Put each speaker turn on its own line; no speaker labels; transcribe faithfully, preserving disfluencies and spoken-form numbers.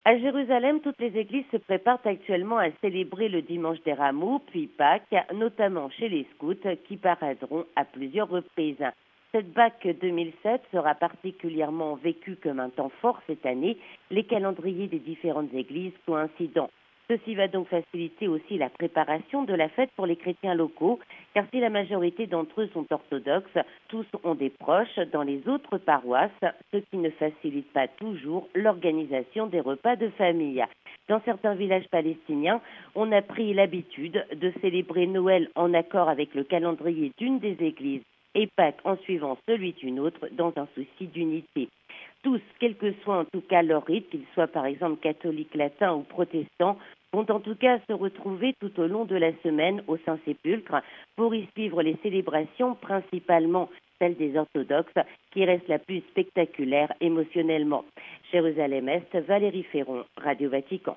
À Jérusalem, toutes les églises se préparent actuellement à célébrer le dimanche des Rameaux, puis Pâques, notamment chez les scouts qui paraderont à plusieurs reprises. Cette Pâques deux mille sept sera particulièrement vécue comme un temps fort cette année, les calendriers des différentes églises coïncidant. Ceci va donc faciliter aussi la préparation de la fête pour les chrétiens locaux, car si la majorité d'entre eux sont orthodoxes, tous ont des proches dans les autres paroisses, ce qui ne facilite pas toujours l'organisation des repas de famille. Dans certains villages palestiniens, on a pris l'habitude de célébrer Noël en accord avec le calendrier d'une des églises et Pâques en suivant celui d'une autre dans un souci d'unité. Tous, quel que soit en tout cas leur rite, qu'ils soient par exemple catholiques, latins ou protestants, vont en tout cas se retrouver tout au long de la semaine au Saint-Sépulcre pour y suivre les célébrations, principalement celles des orthodoxes, qui reste la plus spectaculaire émotionnellement. Jérusalem-Est, Valérie Ferron, Radio Vatican.